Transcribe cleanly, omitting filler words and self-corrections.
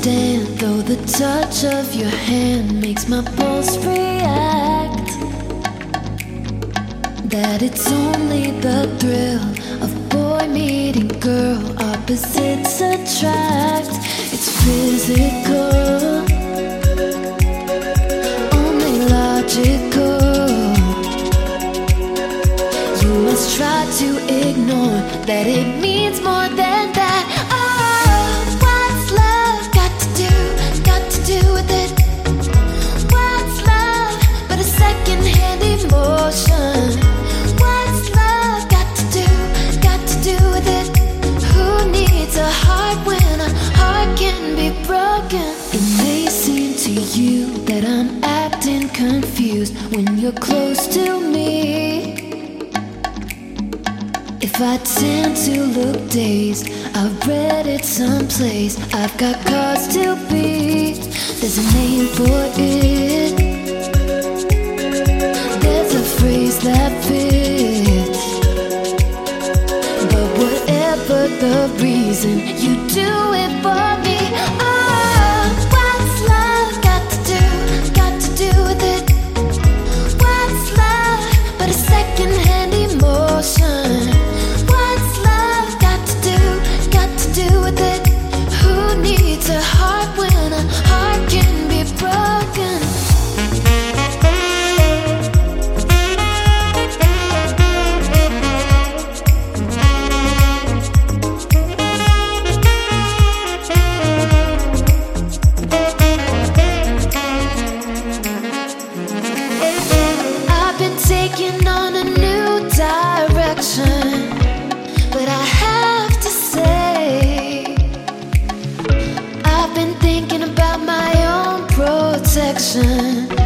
understand, though the touch of your hand makes my pulse react, that it's only the thrill of boy meeting girl. Opposites attract, it's physical, only logical. You must try to ignore that it means more than that. Oh, what's love got to do with it? What's love but a second-hand emotion? What's love got to do with it? Who needs a heart when a heart can be broken? It may seem to you that I'm acting confused when you're close to me. If I tend to look dazed, I've read it someplace. I've got cause to be. There's a name for it. There's a phrase that fits. But whatever the reason, you do it for me. Oh, what's love got to do with it? What's love but a second-hand emotion? With it, who needs a heart when a heart can be broken? I've been taking on a new direction, but I have to say, I've been thinking about my own protection.